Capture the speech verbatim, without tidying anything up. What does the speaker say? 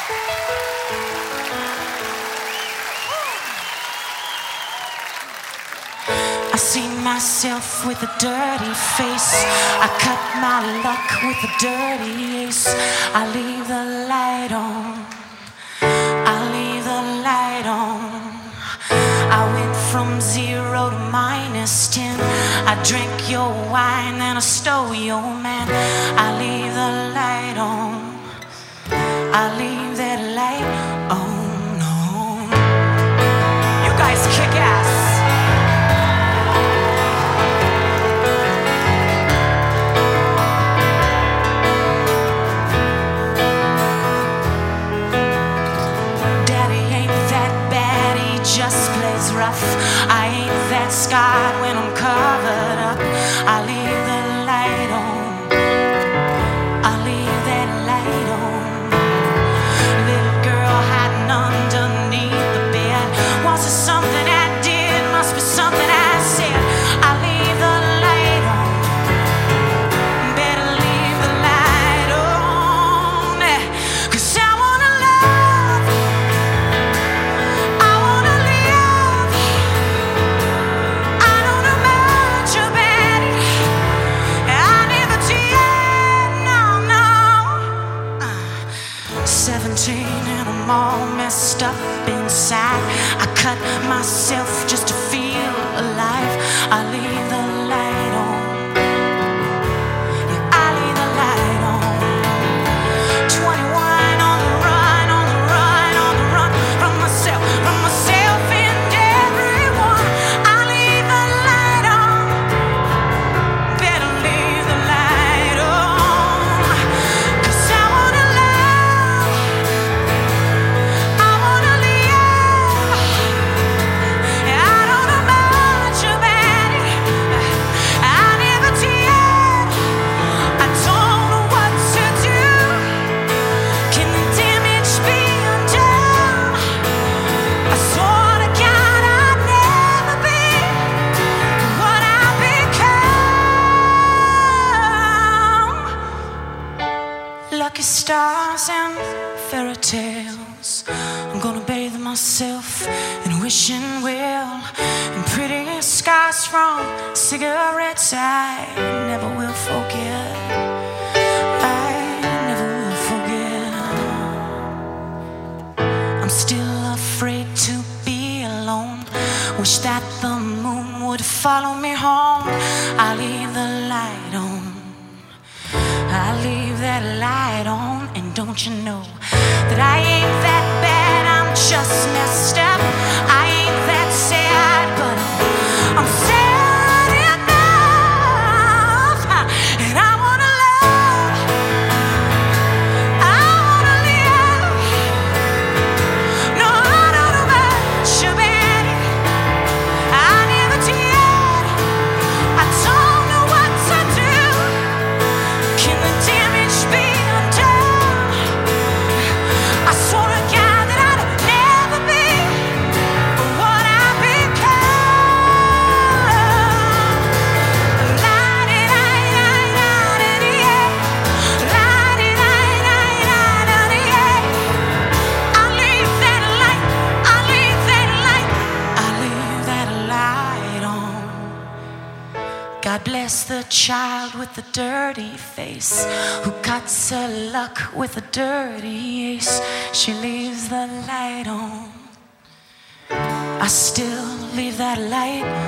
I see myself with a dirty face. I cut my luck with a dirty ace. I leave the light on. I leave the light on. I went from zero to minus ten. I drank your wine and I stole your man. I leave the light on. I leave that light on. on. You guys kick ass. Just plays rough. I ain't that scarred when I'm covered up. I leave the light on. I leave that light on. Little girl hiding underneath the bed. Was it something I did? Must be something I said. I leave the light on. Better leave the light on. 'Cause I wanna love. I wanna live. I don't know much about it. I never did. No, no. Uh, Seventeen and I'm all messed up inside. I cut myself just to feel alive. I leave the light on. Yeah, I leave the light on. Twenty-one on the run, on the run, on the run from myself, from myself and everyone. I leave the light on. Better leave the light on. 'Cause I wanna love. I wanna live. I don't know much about it. I never did. I don't know what to do. Can the damage be undone? I swear to God I'd never be what I become. Lucky stars and fairy tales. I'm gonna bathe myself in wishing well and pretty scars from cigarettes I never will forget. I never will forget. I'm still afraid to be alone. Wish that the moon would follow me home. I leave the light on. I leave that light on. And don't you know that I ain't that bad? I'm just messed up. I ain't that sad, but I'm sad enough. And I wanna love. I wanna live. No, I don't know much about it. I never did. I don't know what to do. Can the damage be undone? I swear to God that I'd never be what I become. La-di-di-di-di-di-di-di-yeah. La-di-di-di-di-di-di-yeah. I leave that light. I leave that light. I leave that light on. God bless the child with the dirty face who cuts her luck with a dirty ace. She leaves the light on. I still leave that light